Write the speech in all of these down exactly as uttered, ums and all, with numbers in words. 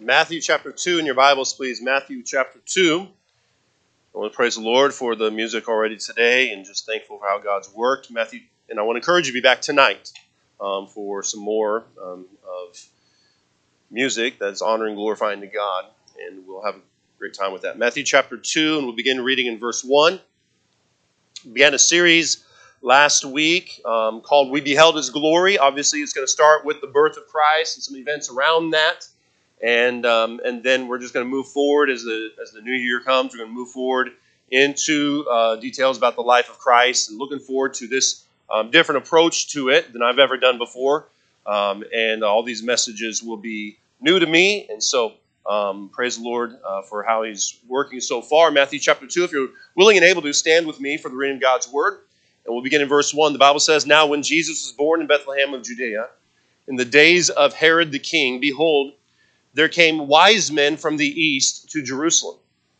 Matthew chapter two in your Bibles, please. Matthew chapter two. I want to praise the Lord for the music already today and just thankful for how God's worked. Matthew, and I want to encourage you to be back tonight um, for some more um, of music that's honoring, glorifying to God, and we'll have a great time with that. Matthew chapter two, and we'll begin reading in verse one. We began a series last week um, called We Beheld His Glory. Obviously, it's going to start with the birth of Christ and some events around that. And um, and then we're just going to move forward as the as the new year comes. We're going to move forward into uh, details about the life of Christ, and looking forward to this um, different approach to it than I've ever done before. Um, and all these messages will be new to me, and so um, praise the Lord uh, for how He's working so far. Matthew chapter two. If you're willing and able to, stand with me for the reading of God's Word, and we'll begin in verse one. The Bible says, "Now when Jesus was born in Bethlehem of Judea, in the days of Herod the king, behold, there came wise men from the east to Jerusalem,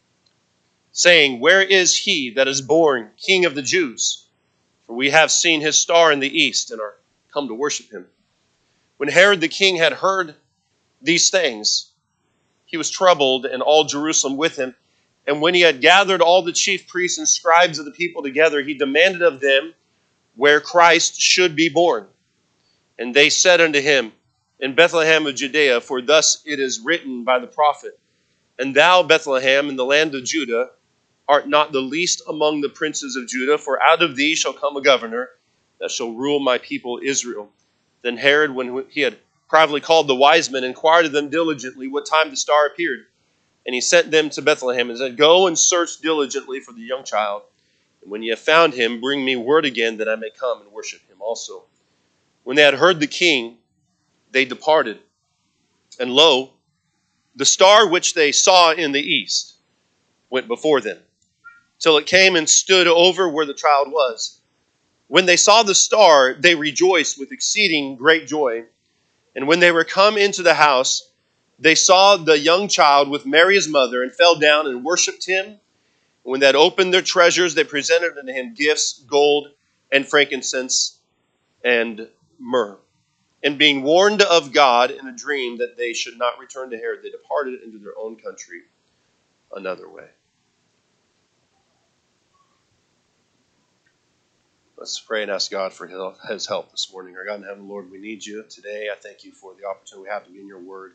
saying, Where is he that is born King of the Jews? For we have seen his star in the east and are come to worship him. When Herod the king had heard these things, he was troubled, and all Jerusalem with him. And when he had gathered all the chief priests and scribes of the people together, he demanded of them where Christ should be born. And they said unto him, In Bethlehem of Judea, for thus it is written by the prophet, And thou, Bethlehem, in the land of Judah, art not the least among the princes of Judah, for out of thee shall come a governor that shall rule my people Israel. Then Herod, when he had privately called the wise men, inquired of them diligently what time the star appeared. And he sent them to Bethlehem, and said, Go and search diligently for the young child, and when ye have found him, bring me word again, that I may come and worship him also. When they had heard the king, they departed. And lo, the star which they saw in the east went before them, till it came and stood over where the child was. When they saw the star, they rejoiced with exceeding great joy. And when they were come into the house, they saw the young child with Mary his mother, and fell down and worshipped him. And when they had opened their treasures, they presented unto him gifts, gold, and frankincense, and myrrh. And being warned of God in a dream that they should not return to Herod, they departed into their own country another way." Let's pray and ask God for His help this morning. Our God in heaven, Lord, we need you today. I thank you for the opportunity we have to be in your word.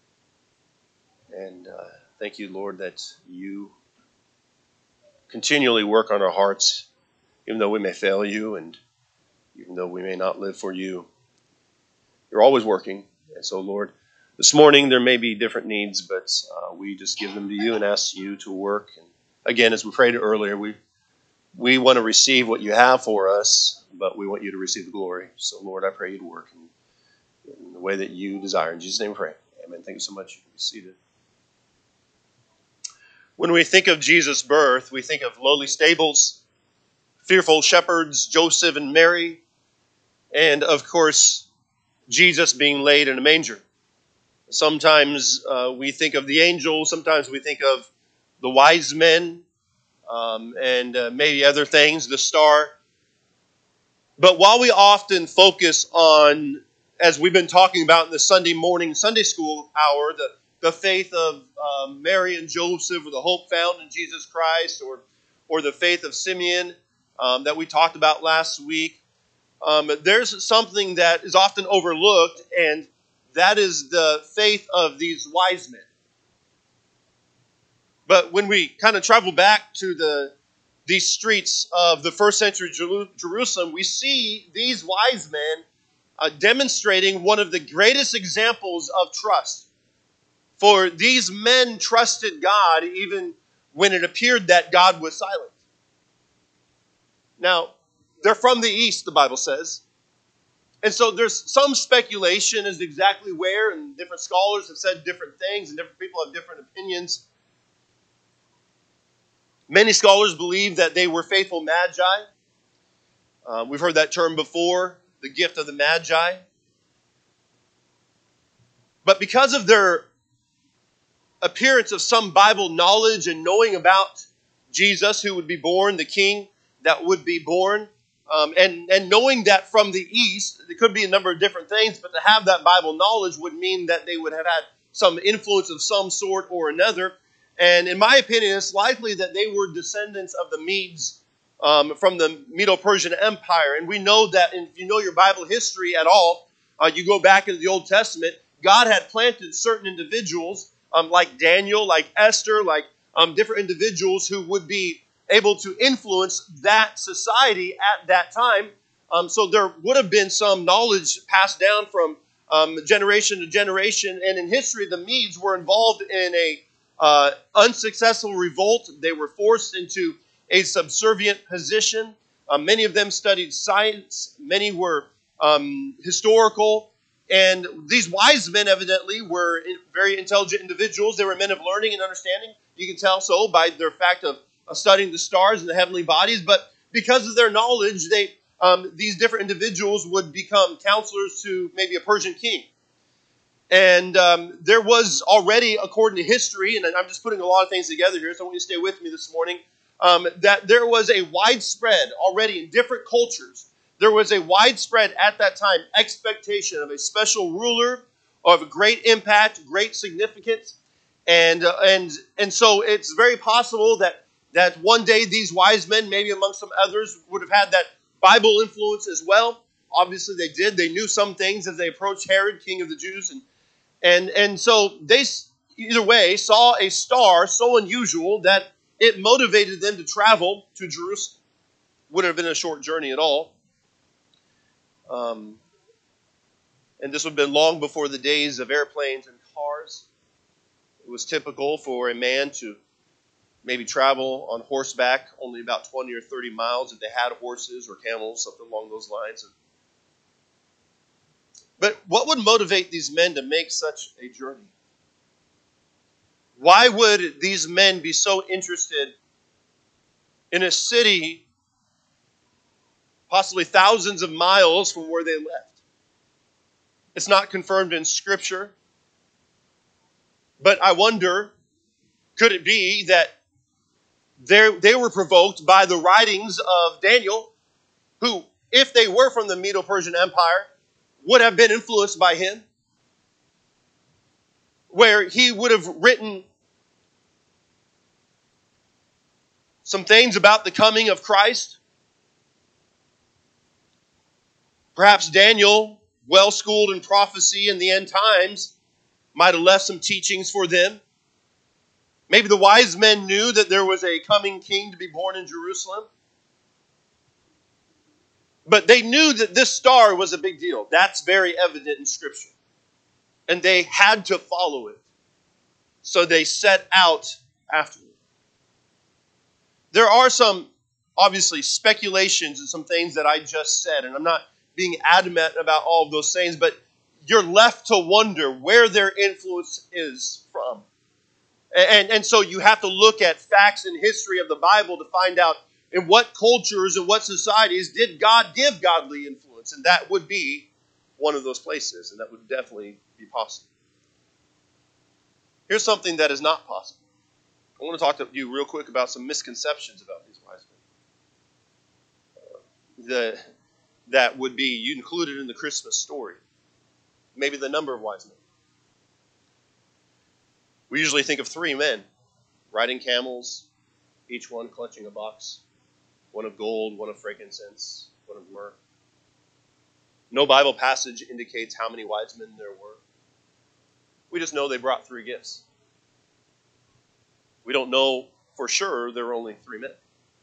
And uh, thank you, Lord, that you continually work on our hearts, even though we may fail you and even though we may not live for you. You're always working. And so, Lord, this morning there may be different needs, but uh, we just give them to you and ask you to work. And again, as we prayed earlier, we we want to receive what you have for us, but we want you to receive the glory. So, Lord, I pray you'd work in, in the way that you desire. In Jesus' name we pray. Amen. Thank you so much. You can be seated. When we think of Jesus' birth, we think of lowly stables, fearful shepherds, Joseph and Mary, and, of course, Jesus being laid in a manger. Sometimes uh, we think of the angels. Sometimes we think of the wise men um, and uh, maybe other things, the star. But while we often focus on, as we've been talking about in the Sunday morning Sunday school hour, the, the faith of uh, Mary and Joseph, or the hope found in Jesus Christ, or, or the faith of Simeon um, that we talked about last week, Um, there's something that is often overlooked, and that is the faith of these wise men. But when we kind of travel back to the these streets of the first century Jerusalem, we see these wise men uh, demonstrating one of the greatest examples of trust. For these men trusted God even when it appeared that God was silent. Now, they're from the east, the Bible says. And so there's some speculation as to exactly where, and different scholars have said different things, and different people have different opinions. Many scholars believe that they were faithful magi. Uh, we've heard that term before, the gift of the magi. But because of their appearance of some Bible knowledge and knowing about Jesus, who would be born, the king that would be born, Um, and, and knowing that from the east, there could be a number of different things, but to have that Bible knowledge would mean that they would have had some influence of some sort or another. And in my opinion, it's likely that they were descendants of the Medes um, from the Medo-Persian Empire. And we know that if you know your Bible history at all, uh, you go back into the Old Testament, God had planted certain individuals um, like Daniel, like Esther, like um, different individuals who would be able to influence that society at that time. Um, so there would have been some knowledge passed down from um, generation to generation. And in history, the Medes were involved in a uh, unsuccessful revolt. They were forced into a subservient position. Uh, many of them studied science. Many were um, historical. And these wise men evidently were very intelligent individuals. They were men of learning and understanding. You can tell so by their fact of uh, studying the stars and the heavenly bodies. But because of their knowledge, they um, these different individuals would become counselors to maybe a Persian king. And um, there was already, according to history, and I'm just putting a lot of things together here, so I want you to stay with me this morning, um, that there was a widespread already in different cultures. There was a widespread at that time expectation of a special ruler of a great impact, great significance. And uh, and and so it's very possible that, that one day these wise men, maybe among some others, would have had that Bible influence as well. Obviously they did. They knew some things as they approached Herod, king of the Jews. And and, and so they, either way, saw a star so unusual that it motivated them to travel to Jerusalem. Wouldn't have been a short journey at all. Um, and this would have been long before the days of airplanes and cars. It was typical for a man to maybe travel on horseback only about twenty or thirty miles if they had horses or camels, something along those lines. But what would motivate these men to make such a journey? Why would these men be so interested in a city possibly thousands of miles from where they left? It's not confirmed in Scripture. But I wonder, could it be that they were provoked by the writings of Daniel, who, if they were from the Medo-Persian Empire, would have been influenced by him, where he would have written some things about the coming of Christ. Perhaps Daniel, well-schooled in prophecy in the end times, might have left some teachings for them. Maybe the wise men knew that there was a coming king to be born in Jerusalem. But they knew that this star was a big deal. That's very evident in Scripture. And they had to follow it. So they set out after it. There are some, obviously, speculations and some things that I just said. And I'm not being adamant about all of those things. But you're left to wonder where their influence is from. And, and so you have to look at facts and history of the Bible to find out in what cultures and what societies did God give godly influence. And that would be one of those places. And that would definitely be possible. Here's something that is not possible. I want to talk to you real quick about some misconceptions about these wise men. The, that would be included in the Christmas story. Maybe the number of wise men. We usually think of three men riding camels, each one clutching a box. One of gold, one of frankincense, one of myrrh. No Bible passage indicates how many wise men there were. We just know they brought three gifts. We don't know for sure there were only three men.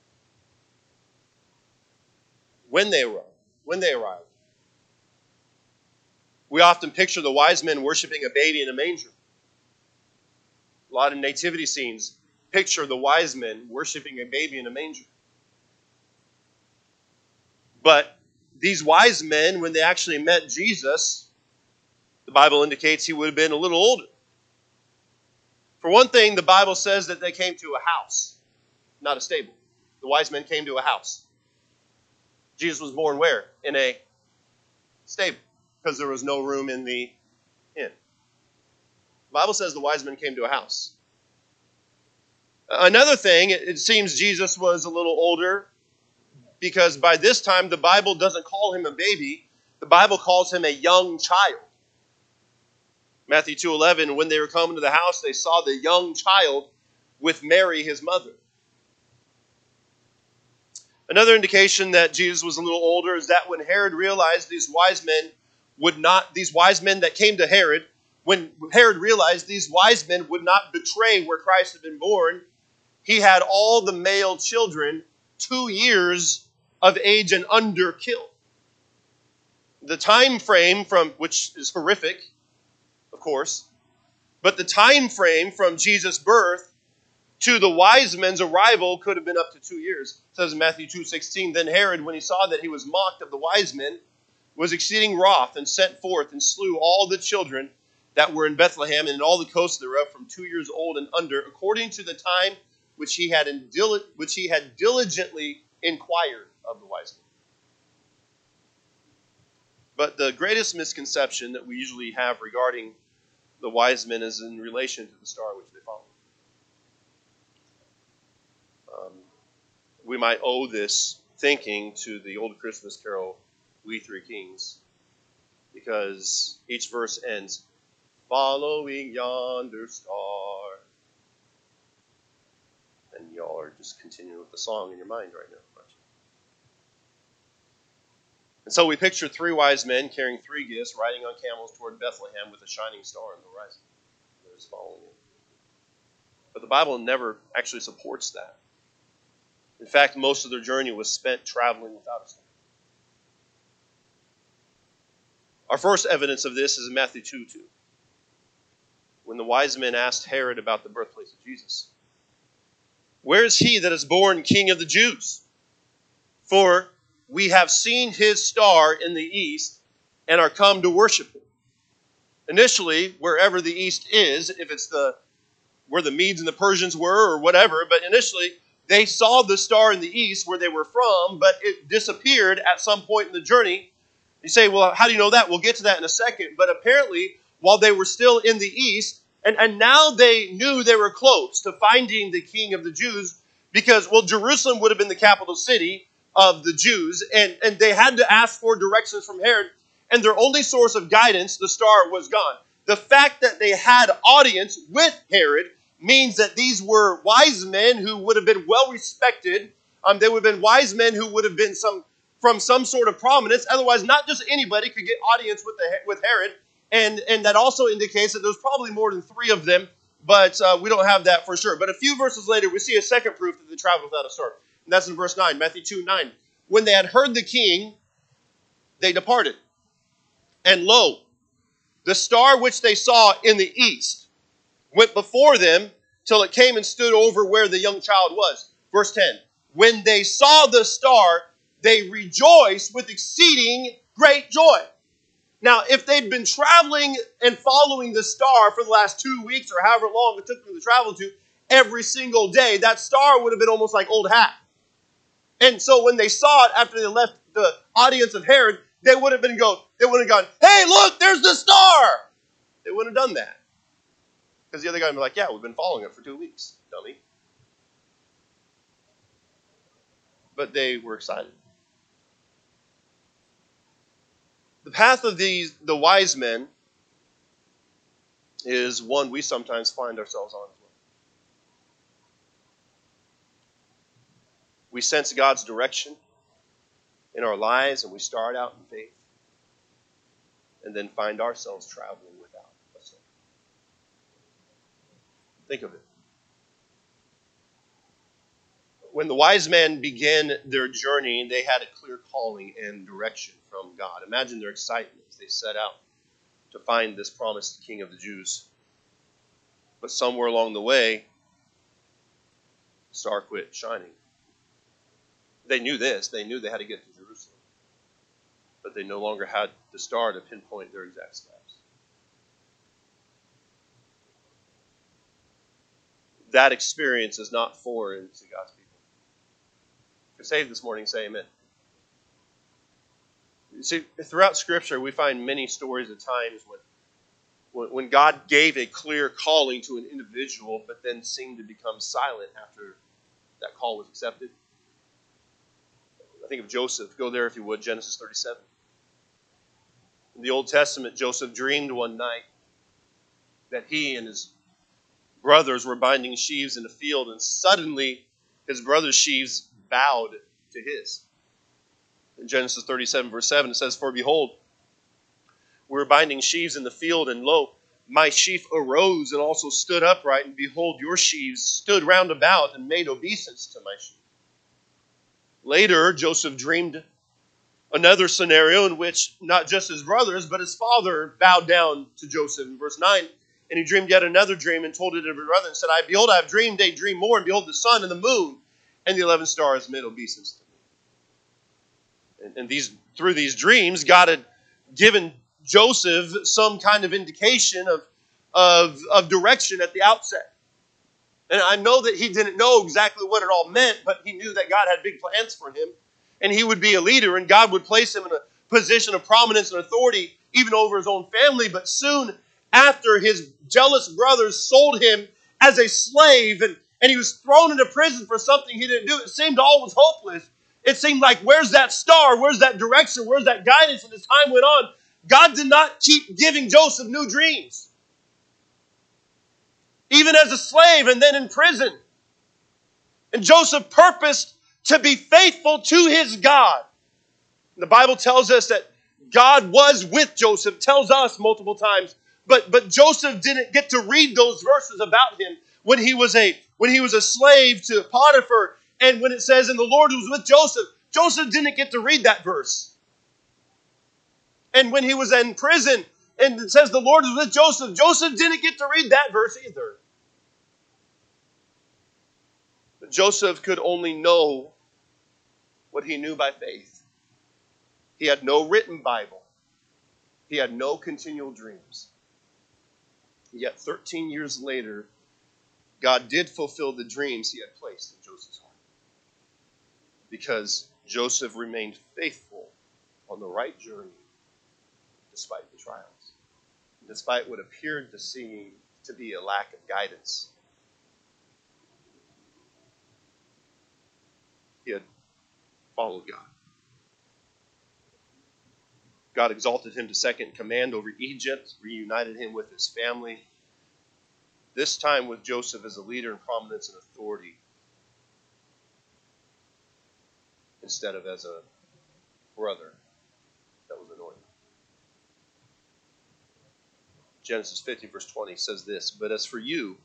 When they arrived, when they arrived, we often picture the wise men worshiping a baby in a manger. A lot of nativity scenes picture the wise men worshiping a baby in a manger. But these wise men, when they actually met Jesus, the Bible indicates he would have been a little older. For one thing, the Bible says that they came to a house, not a stable. The wise men came to a house. Jesus was born where? In a stable, because there was no room in the inn. The Bible says the wise men came to a house. Another thing, it seems Jesus was a little older, because by this time, the Bible doesn't call him a baby. The Bible calls him a young child. Matthew two eleven, when they were coming to the house, they saw the young child with Mary, his mother. Another indication that Jesus was a little older is that when Herod realized these wise men would not, these wise men that came to Herod, when Herod realized these wise men would not betray where Christ had been born, he had all the male children two years of age and under killed. The time frame from, which is horrific, of course, but the time frame from Jesus' birth to the wise men's arrival could have been up to two years. It says in Matthew two sixteen, then Herod, when he saw that he was mocked of the wise men, was exceeding wroth, and sent forth and slew all the children that were in Bethlehem and in all the coasts thereof from two years old and under, according to the time which he had in dil- which he had diligently inquired of the wise men. But the greatest misconception that we usually have regarding the wise men is in relation to the star which they followed. Um, we might owe this thinking to the old Christmas carol, We Three Kings, because each verse ends, following yonder star. And y'all are just continuing with the song in your mind right now. And so we picture three wise men carrying three gifts, riding on camels toward Bethlehem with a shining star on the horizon. They're just following it. But the Bible never actually supports that. In fact, most of their journey was spent traveling without a star. Our first evidence of this is in Matthew two two. When the wise men asked Herod about the birthplace of Jesus. Where is he that is born King of the Jews? For we have seen his star in the east and are come to worship him. Initially, wherever the east is, if it's the where the Medes and the Persians were or whatever, but initially they saw the star in the east where they were from, but it disappeared at some point in the journey. You say, well, how do you know that? We'll get to that in a second. But apparently, while they were still in the east, and, and now they knew they were close to finding the King of the Jews, because, well, Jerusalem would have been the capital city of the Jews, and, and they had to ask for directions from Herod, and their only source of guidance, the star, was gone. The fact that they had audience with Herod means that these were wise men who would have been well respected. Um, they would have been wise men who would have been some from some sort of prominence. Otherwise, not just anybody could get audience with the with Herod. And, and that also indicates that there's probably more than three of them, but uh, we don't have that for sure. But a few verses later, we see a second proof that they traveled without a star. And that's in verse nine, Matthew two nine. When they had heard the king, they departed. And lo, the star which they saw in the east went before them till it came and stood over where the young child was. Verse ten. When they saw the star, they rejoiced with exceeding great joy. Now, if they'd been traveling and following the star for the last two weeks or however long it took them to travel to, every single day, that star would have been almost like old hat. And so when they saw it after they left the audience of Herod, they would have been go, they would have gone, hey, look, there's the star. They wouldn't have done that. Because the other guy would be like, yeah, we've been following it for two weeks, dummy. But they were excited. The path of these, the wise men is one we sometimes find ourselves on as well. We sense God's direction in our lives and we start out in faith and then find ourselves traveling without a star. Think of it. When the wise men began their journey, they had a clear calling and direction from God. Imagine their excitement as they set out to find this promised King of the Jews. But somewhere along the way, the star quit shining. They knew this. They knew they had to get to Jerusalem. But they no longer had the star to pinpoint their exact steps. That experience is not foreign to God's people. If you're saved this morning, say amen. You see, throughout Scripture, we find many stories of times when, when God gave a clear calling to an individual, but then seemed to become silent after that call was accepted. I think of Joseph. Go there if you would, Genesis thirty-seven. In the Old Testament, Joseph dreamed one night that he and his brothers were binding sheaves in the field, and suddenly his brother's sheaves bowed to his. In Genesis thirty-seven, verse seven, it says, "For behold, we were binding sheaves in the field, and lo, my sheaf arose and also stood upright, and behold, your sheaves stood round about and made obeisance to my sheaf." Later, Joseph dreamed another scenario in which not just his brothers, but his father bowed down to Joseph. In verse nine, "And he dreamed yet another dream, and told it to his brother, and said, I behold, I have dreamed a dream more, and behold, the sun and the moon and the eleven stars made obeisance to me." And, and these through these dreams, God had given Joseph some kind of indication of, of, of direction at the outset. And I know that he didn't know exactly what it all meant, but he knew that God had big plans for him. And he would be a leader, and God would place him in a position of prominence and authority, even over his own family. But soon after, his jealous brothers sold him as a slave, and, and he was thrown into prison for something he didn't do. It seemed all was hopeless. It seemed like, where's that star? Where's that direction? Where's that guidance? And as time went on, God did not keep giving Joseph new dreams. Even as a slave and then in prison. And Joseph purposed to be faithful to his God. The Bible tells us that God was with Joseph, tells us multiple times. But, but Joseph didn't get to read those verses about him when he was a when he was a slave to Potiphar. And when it says, "And the Lord was with Joseph," Joseph didn't get to read that verse. And when he was in prison, and it says the Lord was with Joseph, Joseph didn't get to read that verse either. But Joseph could only know what he knew by faith. He had no written Bible. He had no continual dreams. Yet thirteen years later, God did fulfill the dreams he had placed in Joseph's heart. Because Joseph remained faithful on the right journey despite the trials. Despite what appeared to seem to be a lack of guidance. He had followed God. God exalted him to second in command over Egypt, reunited him with his family. This time with Joseph as a leader in prominence and authority, instead of as a brother that was anointed. Genesis fifty, verse twenty says this, "But as for you,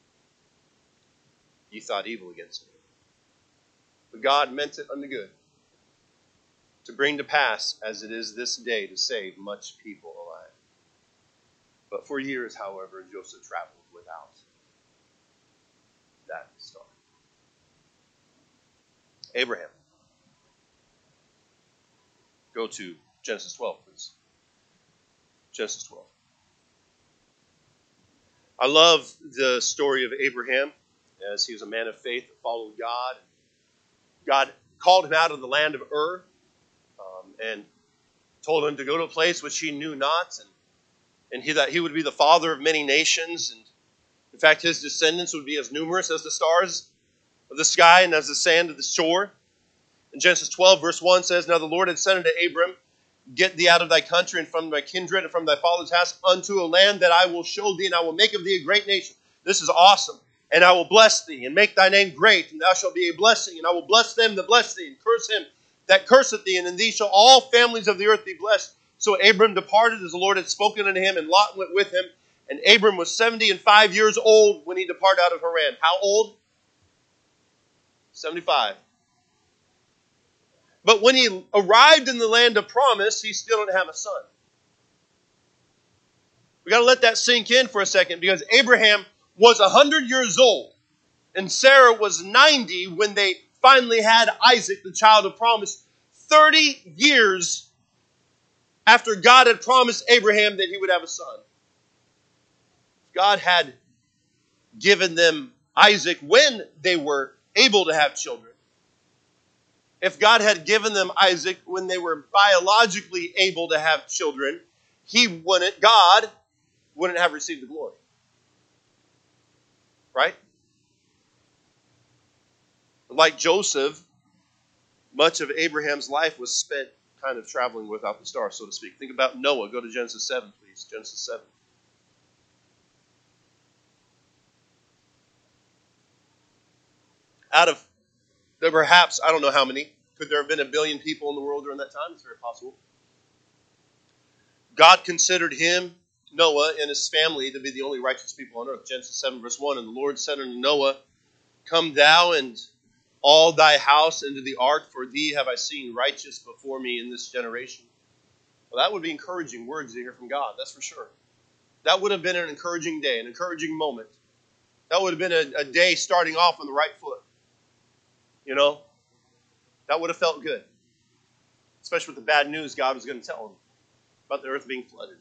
ye thought evil against me. But God meant it unto good, to bring to pass, as it is this day, to save much people alive." But for years, however, Joseph traveled without that star. Abraham. Go to Genesis twelve, please. Genesis twelve. I love the story of Abraham, as he was a man of faith that followed God. God called him out of the land of Ur um, and told him to go to a place which he knew not, and, and he, that he would be the father of many nations. And in fact, his descendants would be as numerous as the stars of the sky and as the sand of the shore. In Genesis twelve, verse one says, "Now the Lord had said unto Abram, Get thee out of thy country and from thy kindred and from thy father's house unto a land that I will show thee, and I will make of thee a great nation." This is awesome. "And I will bless thee, and make thy name great, and thou shalt be a blessing. And I will bless them that bless thee, and curse him that curseth thee, and in thee shall all families of the earth be blessed." So Abram departed as the Lord had spoken unto him, and Lot went with him. And Abram was seventy and five years old when he departed out of Haran. How old? seventy-five. But when he arrived in the land of promise, he still didn't have a son. We got to let that sink in for a second, because Abraham was one hundred years old, and Sarah was ninety when they finally had Isaac, the child of promise, thirty years after God had promised Abraham that he would have a son. God had given them Isaac when they were able to have children. If God had given them Isaac when they were biologically able to have children, he wouldn't, God wouldn't have received the glory. Right? Like Joseph, much of Abraham's life was spent kind of traveling without the star, so to speak. Think about Noah. Go to Genesis seven, please. Genesis seven. Out of there perhaps, I don't know how many, could there have been a billion people in the world during that time? It's very possible. God considered him, Noah, and his family to be the only righteous people on earth. Genesis seven, verse one, and the Lord said unto Noah, Come thou and all thy house into the ark, for thee have I seen righteous before me in this generation. Well, that would be encouraging words to hear from God, that's for sure. That would have been an encouraging day, an encouraging moment. That would have been a, a day starting off on the right foot. You know, that would have felt good. Especially with the bad news God was going to tell him about the earth being flooded.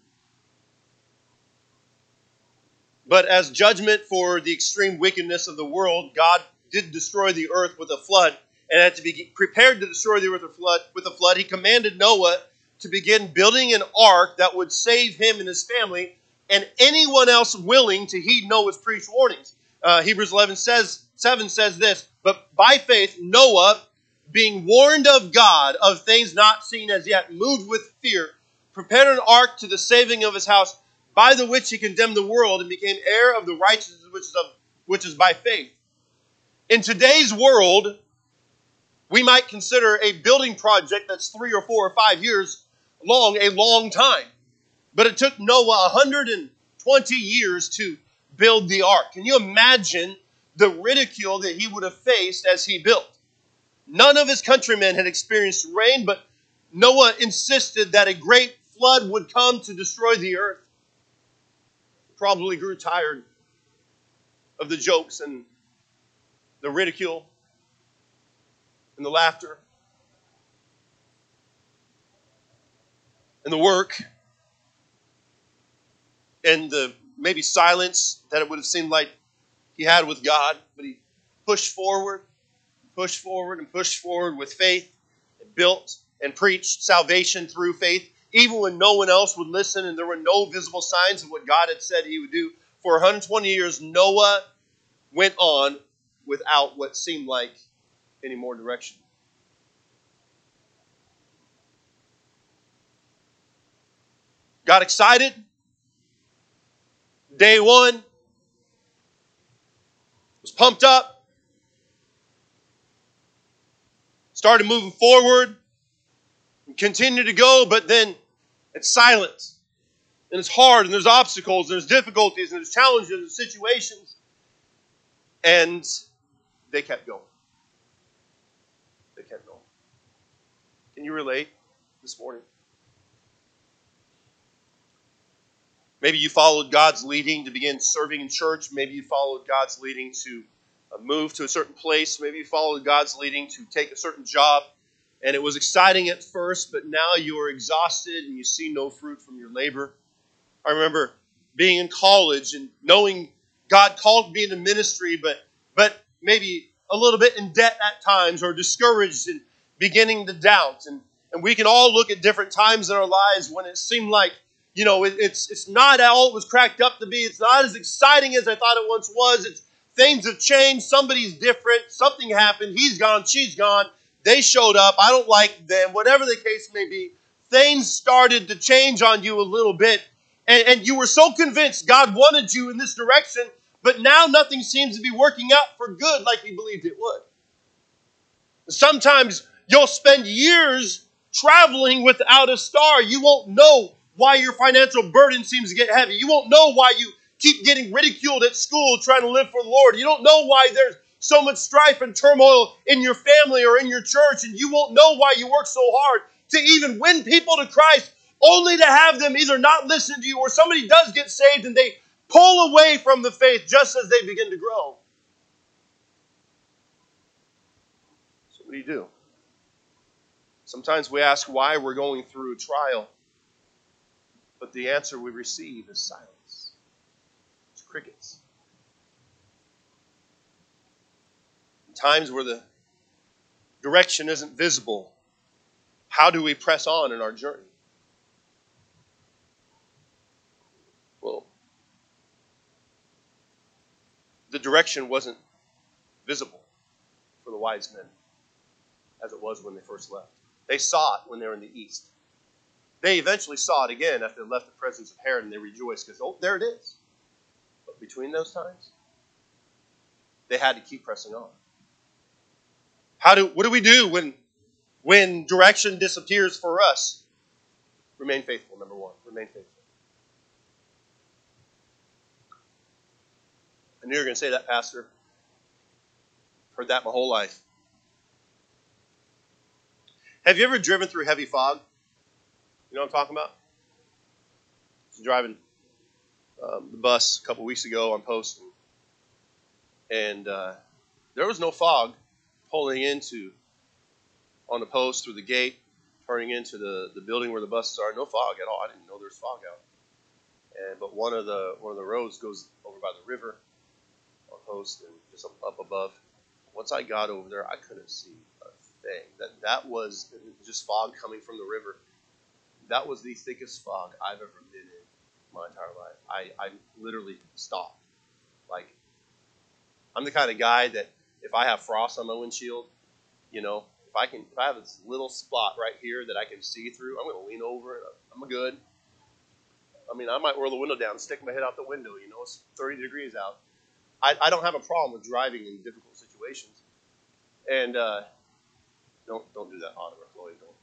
But as judgment for the extreme wickedness of the world, God did destroy the earth with a flood. And had to be prepared to destroy the earth with a flood, with a flood, he commanded Noah to begin building an ark that would save him and his family and anyone else willing to heed Noah's preached warnings. Uh, Hebrews eleven says, seven says this, But by faith Noah, being warned of God of things not seen as yet, moved with fear, prepared an ark to the saving of his house, by the which he condemned the world and became heir of the righteousness which is, of, which is by faith. In today's world, we might consider a building project that's three or four or five years long a long time. But it took Noah one hundred twenty years to build the ark. Can you imagine the ridicule that he would have faced as he built? None of his countrymen had experienced rain, but Noah insisted that a great flood would come to destroy the earth. He probably grew tired of the jokes and the ridicule and the laughter and the work and the maybe silence that it would have seemed like he had with God. But he pushed forward, pushed forward, and pushed forward with faith, and built and preached salvation through faith, even when no one else would listen and there were no visible signs of what God had said he would do. For one hundred twenty years, Noah went on without what seemed like any more direction. Got excited. Day one. Was pumped up. Started moving forward. And continued to go, but then it's silent. And it's hard, and there's obstacles, and there's difficulties, and there's challenges, and situations. And they kept going. They kept going. Can you relate this morning? Maybe you followed God's leading to begin serving in church. Maybe you followed God's leading to move to a certain place. Maybe you followed God's leading to take a certain job. And it was exciting at first, but now you are exhausted and you see no fruit from your labor. I remember being in college and knowing God called me into ministry, but but maybe a little bit in debt at times or discouraged and beginning to doubt. And, and we can all look at different times in our lives when it seemed like, you know, it, it's it's not all it was cracked up to be. It's not as exciting as I thought it once was. It's things have changed. Somebody's different. Something happened. He's gone. She's gone. They showed up. I don't like them. Whatever the case may be, things started to change on you a little bit. And, and you were so convinced God wanted you in this direction, but now nothing seems to be working out for good like you believed it would. Sometimes you'll spend years traveling without a star. You won't know why your financial burden seems to get heavy. You won't know why you keep getting ridiculed at school trying to live for the Lord. You don't know why there's so much strife and turmoil in your family or in your church, and you won't know why you work so hard to even win people to Christ, only to have them either not listen to you or somebody does get saved and they pull away from the faith just as they begin to grow. So what do you do? Sometimes we ask why we're going through a trial, but the answer we receive is silence. It's crickets. Times where the direction isn't visible, how do we press on in our journey? Well, the direction wasn't visible for the wise men as it was when they first left. They saw it when they were in the east. They eventually saw it again after they left the presence of Herod, and they rejoiced because, oh, there it is. But between those times, they had to keep pressing on. How do what do we do when when direction disappears for us? Remain faithful, number one. Remain faithful. I knew you were going to say that, Pastor. Heard that my whole life. Have you ever driven through heavy fog? You know what I'm talking about? I was driving um, the bus a couple weeks ago on post, and uh, there was no fog pulling into on the post through the gate, turning into the, the building where the buses are. No fog at all. I didn't know there was fog out. And but one of the one of the roads goes over by the river on post and just up, up above. Once I got over there, I couldn't see a thing. That that was just fog coming from the river. That was the thickest fog I've ever been in my entire life. I, I literally stopped. Like, I'm the kind of guy that if I have frost on my windshield, you know, if I can, if I have this little spot right here that I can see through, I'm going to lean over and I'm good. I mean, I might roll the window down and stick my head out the window. You know, it's thirty degrees out. I, I don't have a problem with driving in difficult situations. And uh, don't don't do that, Autumn or Chloe. Don't.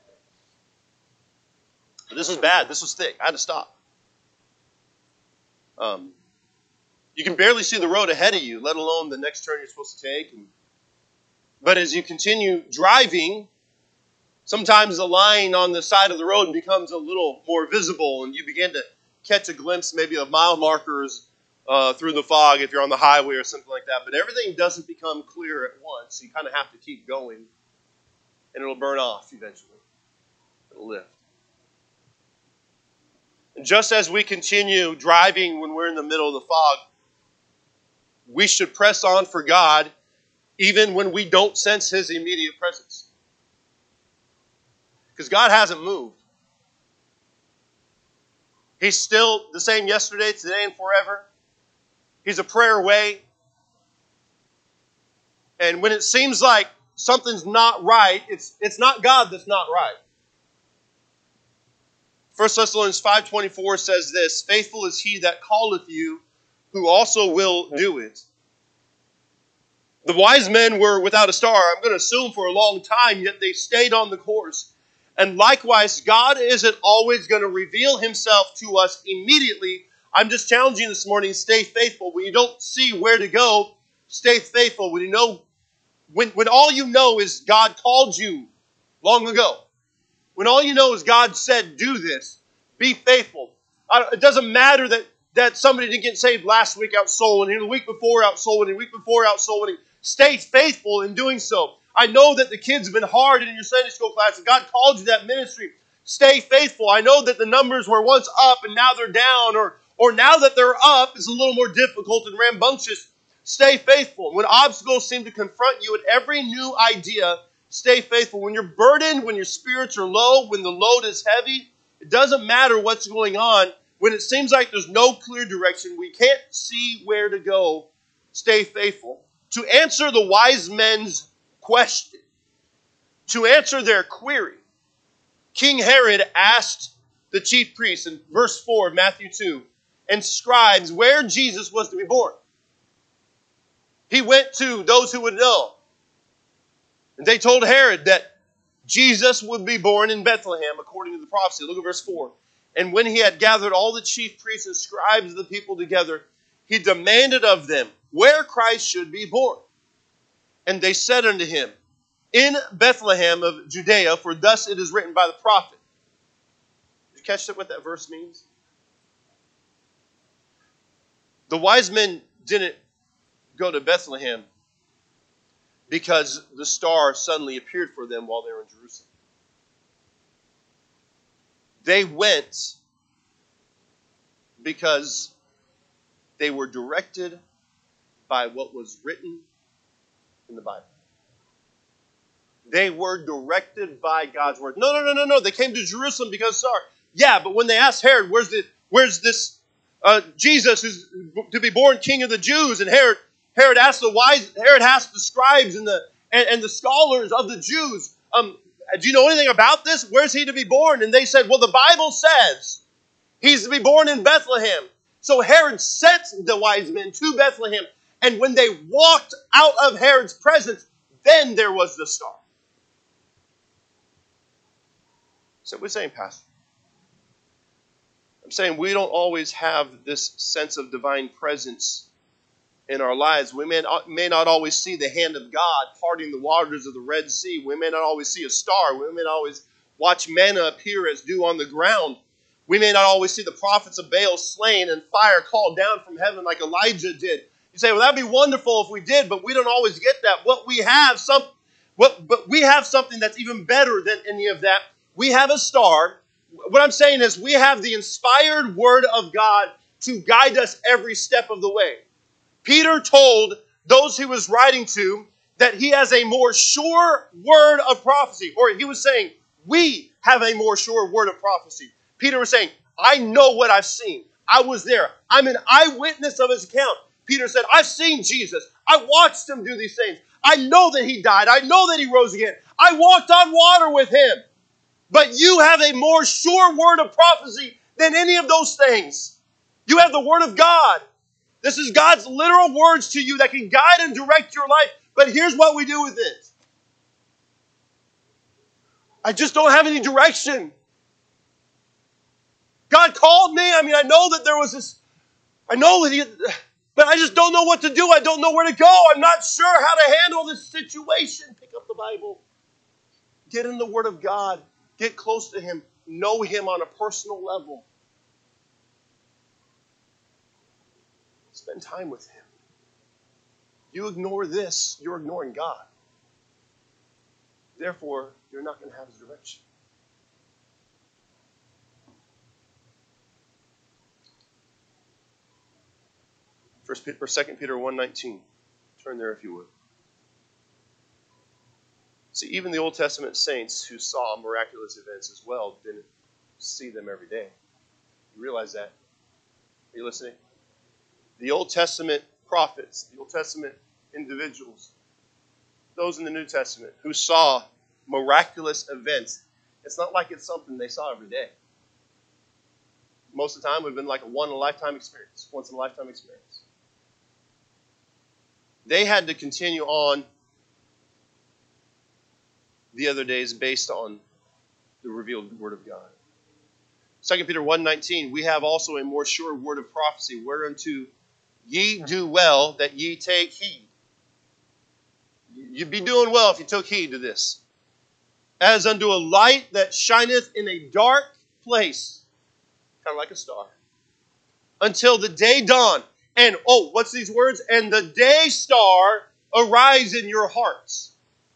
But this was bad. This was thick. I had to stop. Um, you can barely see the road ahead of you, let alone the next turn you're supposed to take. And, but as you continue driving, sometimes the line on the side of the road becomes a little more visible, and you begin to catch a glimpse maybe of mile markers uh, through the fog if you're on the highway or something like that. But everything doesn't become clear at once. You kind of have to keep going, and it'll burn off eventually. It'll lift. And just as we continue driving when we're in the middle of the fog, we should press on for God even when we don't sense His immediate presence. Because God hasn't moved. He's still the same yesterday, today, and forever. He's a prayer away. And when it seems like something's not right, it's, it's not God that's not right. First Thessalonians five twenty-four says this, "Faithful is he that calleth you, who also will do it." The wise men were without a star, I'm going to assume for a long time, yet they stayed on the course. And likewise, God isn't always going to reveal Himself to us immediately. I'm just challenging you this morning, stay faithful. When you don't see where to go, stay faithful. When you know, when, when all you know is God called you long ago. When all you know is God said, do this, be faithful. I, it doesn't matter that, that somebody didn't get saved last week out soul winning, the week before out soul winning, the week before out soul winning. Stay faithful in doing so. I know that the kids have been hard in your Sunday school class, and God called you to that ministry. Stay faithful. I know that the numbers were once up and now they're down, or, or now that they're up, it's a little more difficult and rambunctious. Stay faithful. When obstacles seem to confront you at every new idea, stay faithful. When you're burdened, when your spirits are low, when the load is heavy, it doesn't matter what's going on. When it seems like there's no clear direction, we can't see where to go, stay faithful. To answer the wise men's question, to answer their query, King Herod asked the chief priests in verse four of Matthew two and scribes where Jesus was to be born. He went to those who would know. And they told Herod that Jesus would be born in Bethlehem according to the prophecy. Look at verse four. And when he had gathered all the chief priests and scribes of the people together, he demanded of them where Christ should be born. And they said unto him, in Bethlehem of Judea, for thus it is written by the prophet. Did you catch what that verse means? The wise men didn't go to Bethlehem because the star suddenly appeared for them while they were in Jerusalem. They went because they were directed by what was written in the Bible. They were directed by God's word. No, no, no, no, no. They came to Jerusalem because, sorry. Yeah, but when they asked Herod, where's the, where's this uh, Jesus who's to be born King of the Jews? And Herod, Herod asked the wise, Herod asked the scribes and the and, and the scholars of the Jews, um, do you know anything about this? Where's he to be born? And they said, well, the Bible says he's to be born in Bethlehem. So Herod sent the wise men to Bethlehem. And when they walked out of Herod's presence, Then there was the star. So what are we saying, Pastor? I'm saying we don't always have this sense of divine presence in our lives. We may not, may not always see the hand of God parting the waters of the Red Sea. We may not always see a star. We may not always watch manna appear as dew on the ground. We may not always see the prophets of Baal slain and fire called down from heaven like Elijah did. You say, well, that'd be wonderful if we did, but we don't always get that. What we have, some, what, but we have something that's even better than any of that. We have a star. What I'm saying is we have the inspired word of God to guide us every step of the way. Peter told those he was writing to that he has a more sure word of prophecy. Or he was saying, we have a more sure word of prophecy. Peter was saying, I know what I've seen. I was there. I'm an eyewitness of his account. Peter said, I've seen Jesus. I watched him do these things. I know that he died. I know that he rose again. I walked on water with him. But you have a more sure word of prophecy than any of those things. You have the word of God. This is God's literal words to you that can guide and direct your life. But here's what we do with it. I just don't have any direction. God called me. I mean, I know that there was this, I know that he, but I just don't know what to do. I don't know where to go. I'm not sure how to handle this situation. Pick up the Bible. Get in the Word of God. Get close to Him. Know Him on a personal level. Spend time with Him. You ignore this, you're ignoring God. Therefore, you're not going to have His direction. First Peter, or Second Peter one nineteen. Turn there if you would. See, even the Old Testament saints who saw miraculous events as well didn't see them every day. You realize that? Are you listening? The Old Testament prophets, the Old Testament individuals, those in the New Testament who saw miraculous events, it's not like it's something they saw every day. Most of the time, it would have been like a one-in-a-lifetime experience, once-in-a-lifetime experience. They had to continue on the other days based on the revealed Word of God. Second Peter one nineteen, we have also a more sure word of prophecy, whereunto ye do well that ye take heed. You'd be doing well if you took heed to this. As unto a light that shineth in a dark place, kind of like a star, until the day dawn. And, oh, what's these words? And the day star arise in your hearts.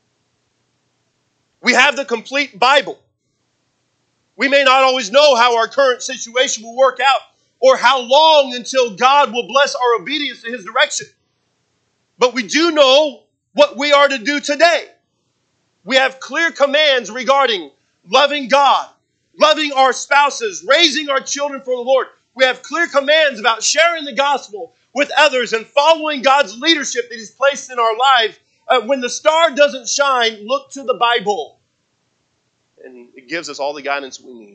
We have the complete Bible. We may not always know how our current situation will work out or how long until God will bless our obedience to His direction. But we do know what we are to do today. We have clear commands regarding loving God, loving our spouses, raising our children for the Lord. We have clear commands about sharing the gospel with others and following God's leadership that He's placed in our lives. Uh, when the star doesn't shine, look to the Bible. And it gives us all the guidance we need.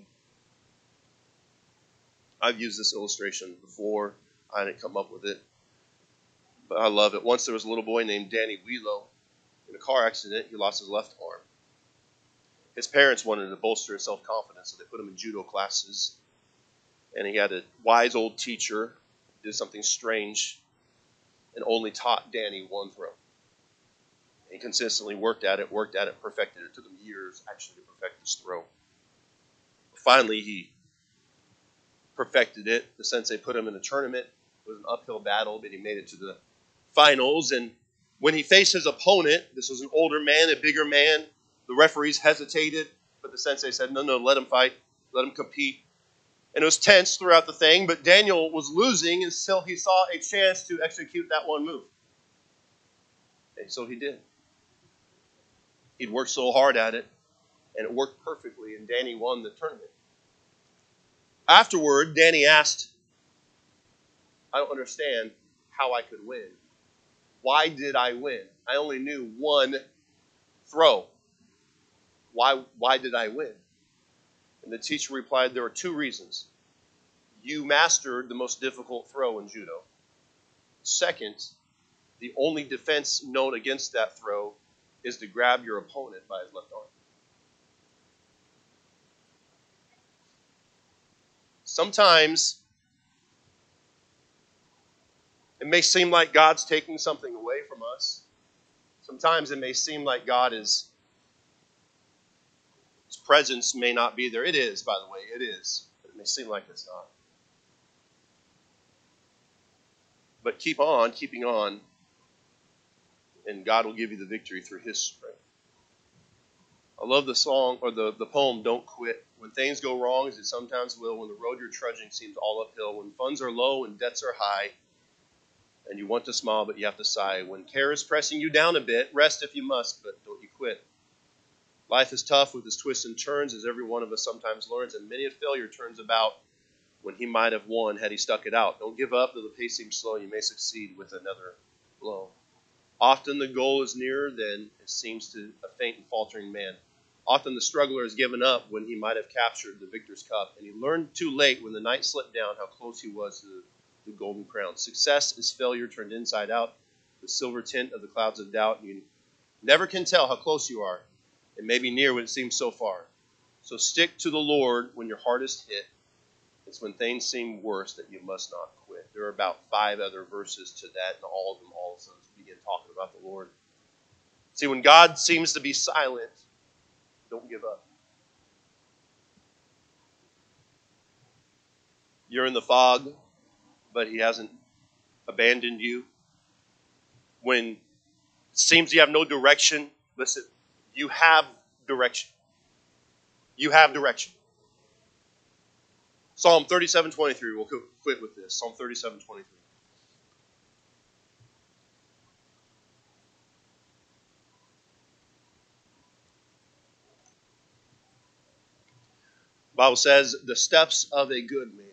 I've used this illustration before. I didn't come up with it, but I love it. Once there was a little boy named Danny Wheelo. In a car accident, he lost his left arm. His parents wanted to bolster his self-confidence, so they put him in judo classes. And he had a wise old teacher who did something strange and only taught Danny one throw. He consistently worked at it, worked at it, perfected it. It took him years actually to perfect this throw. Finally, he perfected it. The sensei put him in a tournament. It was an uphill battle, but he made it to the finals. And when he faced his opponent, this was an older man, a bigger man, the referees hesitated, but the sensei said, no, no, let him fight, let him compete. And it was tense throughout the thing, but Daniel was losing until he saw a chance to execute that one move. And so he did. He'd worked so hard at it, and it worked perfectly, and Danny won the tournament. Afterward, Danny asked, I don't understand how I could win. Why did I win? I only knew one throw. Why, why did I win? And the teacher replied, there are two reasons. You mastered the most difficult throw in judo. Second, the only defense known against that throw is to grab your opponent by his left arm. Sometimes it may seem like God's taking something away from us. Sometimes it may seem like God is, His presence may not be there. It is, by the way, it is. But it may seem like it's not. But keep on, keeping on, and God will give you the victory through His strength. I love the song, or the, the poem, Don't Quit. When things go wrong, as it sometimes will, when the road you're trudging seems all uphill, when funds are low and debts are high, and you want to smile, but you have to sigh. When care is pressing you down a bit, rest if you must, but don't you quit. Life is tough with its twists and turns, as every one of us sometimes learns, and many a failure turns about when he might have won had he stuck it out. Don't give up, though the pace seems slow. You may succeed with another blow. Often the goal is nearer than it seems to a faint and faltering man. Often the struggler has given up when he might have captured the victor's cup, and he learned too late when the night slipped down how close he was to the golden crown. Success is failure turned inside out, the silver tint of the clouds of doubt. You never can tell how close you are. It may be near when it seems so far. So stick to the Lord when your heart is hit. It's when things seem worse that you must not quit. There are about five other verses to that, and all of them all of a sudden begin talking about the Lord. See, when God seems to be silent, don't give up. You're in the fog, but He hasn't abandoned you. When it seems you have no direction, listen, you have direction. You have direction. Psalm thirty-seven twenty-three. We'll quit with this. Psalm thirty-seven twenty-three. The Bible says, the steps of a good man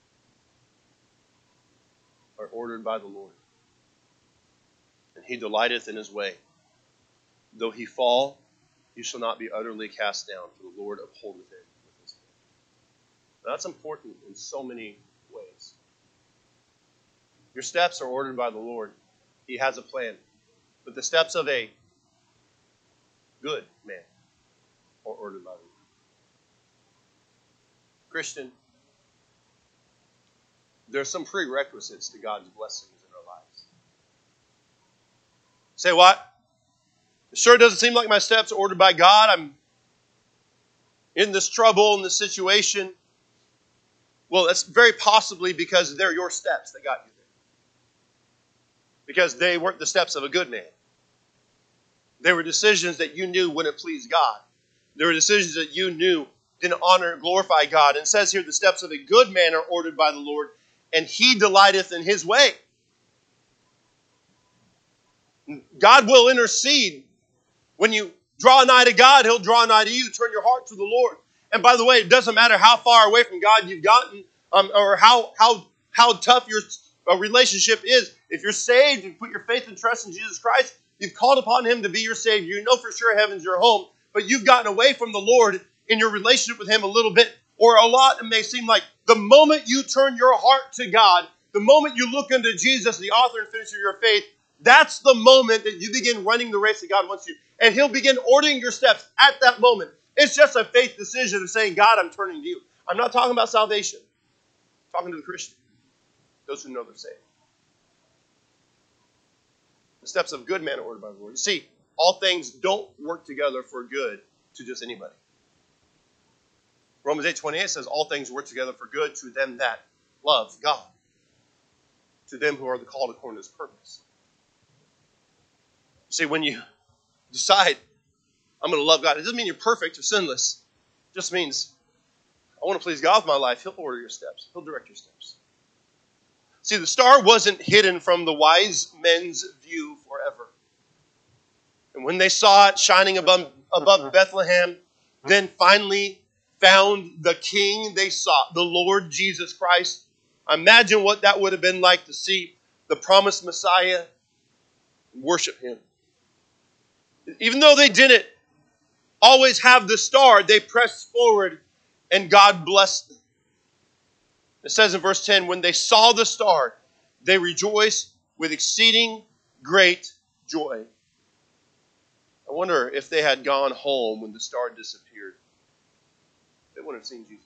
are ordered by the Lord, and He delighteth in His way. Though he fall, he shall not be utterly cast down, for the Lord upholdeth him with His hand. Now, that's important in so many ways. Your steps are ordered by the Lord. He has a plan. But the steps of a good man are ordered by the Lord. Christian, there are some prerequisites to God's blessings in our lives. Say what? It sure doesn't seem like my steps are ordered by God. I'm in this trouble, in this situation. Well, that's very possibly because they're your steps that got you there. Because they weren't the steps of a good man. They were decisions that you knew wouldn't please God. They were decisions that you knew didn't honor and glorify God. And it says here, the steps of a good man are ordered by the Lord, and He delighteth in His way. God will intercede. When you draw nigh to God, He'll draw nigh to you. Turn your heart to the Lord. And by the way, it doesn't matter how far away from God you've gotten, um, or how how how tough your uh, relationship is. If you're saved and put your faith and trust in Jesus Christ, you've called upon Him to be your Savior. You know for sure heaven's your home, but you've gotten away from the Lord in your relationship with Him a little bit, or a lot. It may seem like the moment you turn your heart to God, the moment you look unto Jesus, the author and finisher of your faith, that's the moment that you begin running the race that God wants you. And He'll begin ordering your steps at that moment. It's just a faith decision of saying, God, I'm turning to you. I'm not talking about salvation. I'm talking to the Christian, those who know they're saved. The steps of good men are ordered by the Lord. You see, all things don't work together for good to just anybody. Romans eight twenty-eight says, all things work together for good to them that love God, to them who are the called according to His purpose. You see, when you decide, I'm going to love God, it doesn't mean you're perfect or sinless. It just means, I want to please God with my life. He'll order your steps. He'll direct your steps. See, the star wasn't hidden from the wise men's view forever. And when they saw it shining above, above Bethlehem, then finally found the King they sought, the Lord Jesus Christ. Imagine what that would have been like to see the promised Messiah and worship Him. Even though they didn't always have the star, they pressed forward and God blessed them. It says in verse ten, when they saw the star, they rejoiced with exceeding great joy. I wonder if they had gone home when the star disappeared, they wouldn't have seen Jesus.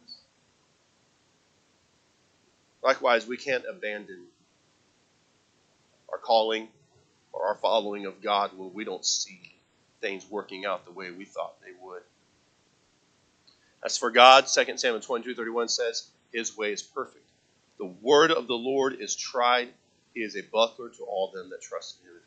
Likewise, we can't abandon our calling or our following of God when we don't see things working out the way we thought they would. As for God, Second Samuel twenty-two thirty-one says, His way is perfect. The word of the Lord is tried. He is a buckler to all them that trust in Him.